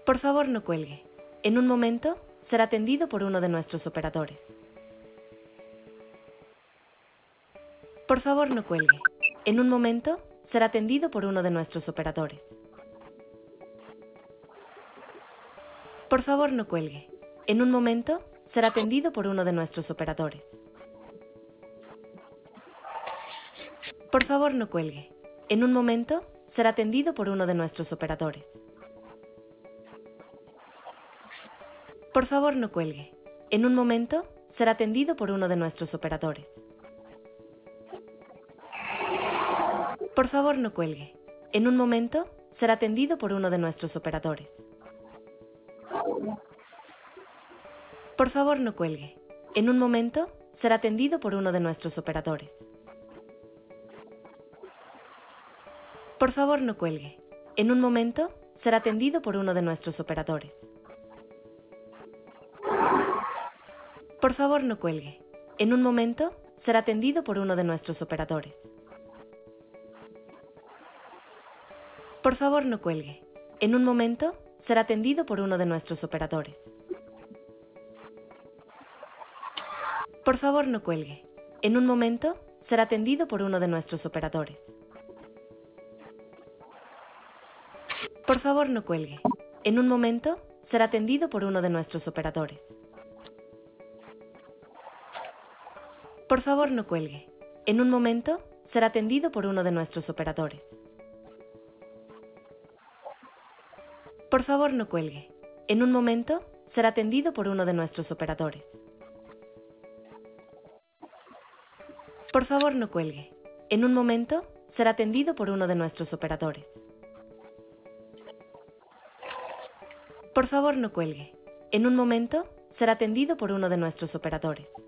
Por favor, no cuelgue. En un momento, será atendido por uno de nuestros operadores. Por favor, no cuelgue. En un momento, será atendido por uno de nuestros operadores. Por favor, no cuelgue. En un momento, será atendido por uno de nuestros operadores. Por favor, no cuelgue. En un momento, será atendido por uno de nuestros operadores. Por favor, no cuelgue. En un momento, será atendido por uno de nuestros operadores. Por favor, no cuelgue. En un momento, será atendido por uno de nuestros operadores. Por favor, no cuelgue. En un momento, será atendido por uno de nuestros operadores. Por favor, no cuelgue. En un momento, será atendido por uno de nuestros operadores. Por favor, no cuelgue. En un momento, será atendido por uno de nuestros operadores. Por favor, no cuelgue. En un momento, será atendido por uno de nuestros operadores. Por favor, no cuelgue. En un momento, será atendido por uno de nuestros operadores. Por favor, no cuelgue. En un momento, será atendido por uno de nuestros operadores. Por favor, no cuelgue. En un momento, será atendido por uno de nuestros operadores. Por favor, no cuelgue. En un momento, será atendido por uno de nuestros operadores. Por favor, no cuelgue. En un momento, será atendido por uno de nuestros operadores. Por favor, no cuelgue. En un momento, será atendido por uno de nuestros operadores.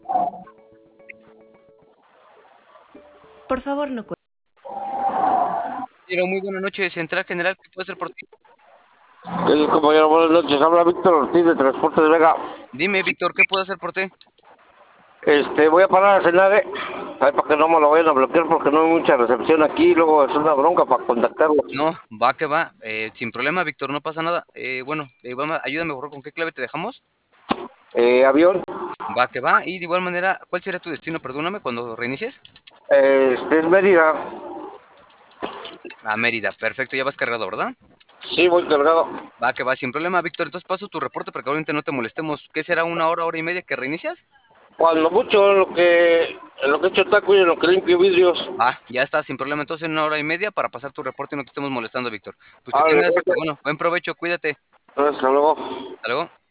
Por favor, no cuelgue. Pero muy buenas noches, Central General, ¿qué puedo hacer por ti? ¿Qué dices, compañero? Buenas noches. Habla Víctor Ortiz de Transporte de Vega. Dime, Víctor, ¿qué puedo hacer por ti? Voy a parar a cenar, Ay, para que no me lo vayan a bloquear porque no hay mucha recepción aquí. Luego es una bronca para contactarlos. No, va que va, sin problema, Víctor, no pasa nada. Ayúdame, por favor, ¿con qué clave te dejamos? Avión. Va que va, y de igual manera, ¿cuál será tu destino? Perdóname, cuando reinicies. Es Mérida. A Mérida, perfecto, ya vas cargado, ¿verdad? Sí, voy cargado. Va que va, sin problema, Víctor, entonces paso tu reporte para que obviamente no te molestemos. ¿Qué será, una hora, hora y media que reinicias? Cuando mucho en lo que echo taco y en lo que limpio vidrios. Va, ya está, sin problema, entonces en una hora y media para pasar tu reporte y no te estemos molestando, Víctor. Pues que Vale, tengas, bueno, buen provecho, cuídate. hasta luego. Hasta luego.